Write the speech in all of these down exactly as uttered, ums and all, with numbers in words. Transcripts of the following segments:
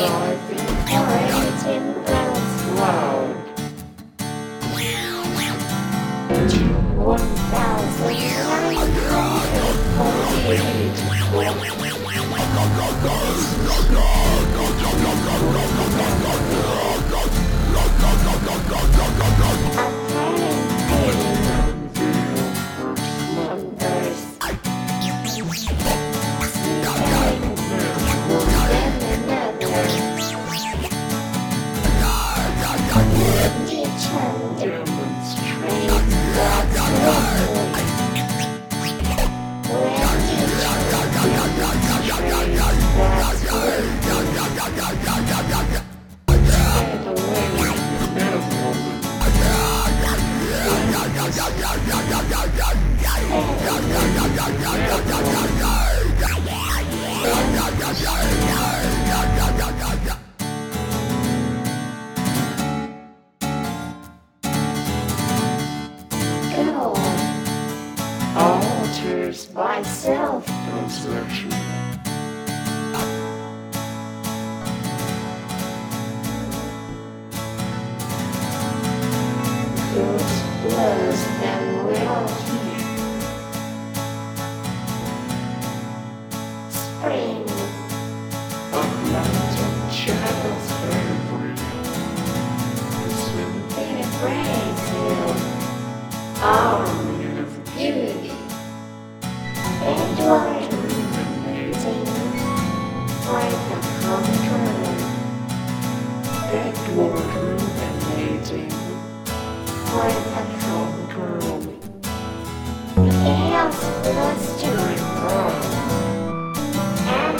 Vibrating brass loud to one thousand nine hundred forty-eight. Alters by self-possession. Those blows them will heal. Spring of mountain child's favorite. They praise him. Army of beauty. Edward ruminating like a conqueror. Edward ruminating like a conqueror. Chaos blustering round and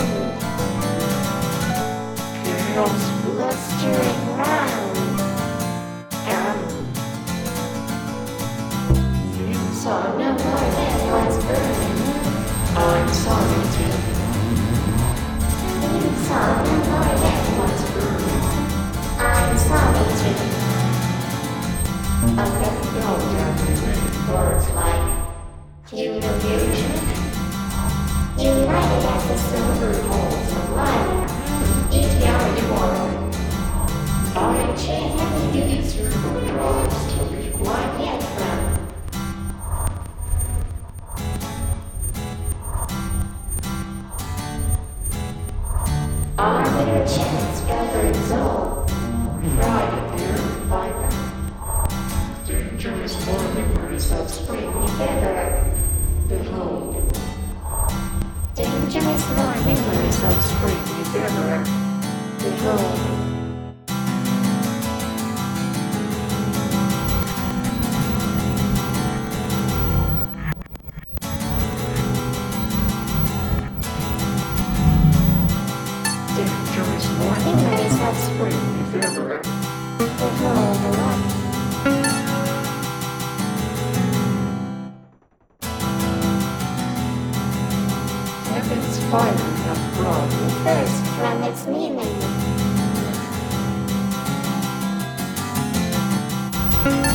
chaos blustering round and you saw no more than was burning. I'm sorry, Tim. You saw no more than was burning. I'm sorry, Tim. A red dog terminated words like humiliation. United as the silver balls of light. E T R immortal. I chain heavy duty circle draws to be quite yet from. Arbiter chance governs all. Friday here by them. Dangerous more memories of spring together. Behold. Dangerous more memories of spring together. Behold. Dangerous more memories of spring together. Behold the light. Heaven's fire hath brought me thirst from its meaning.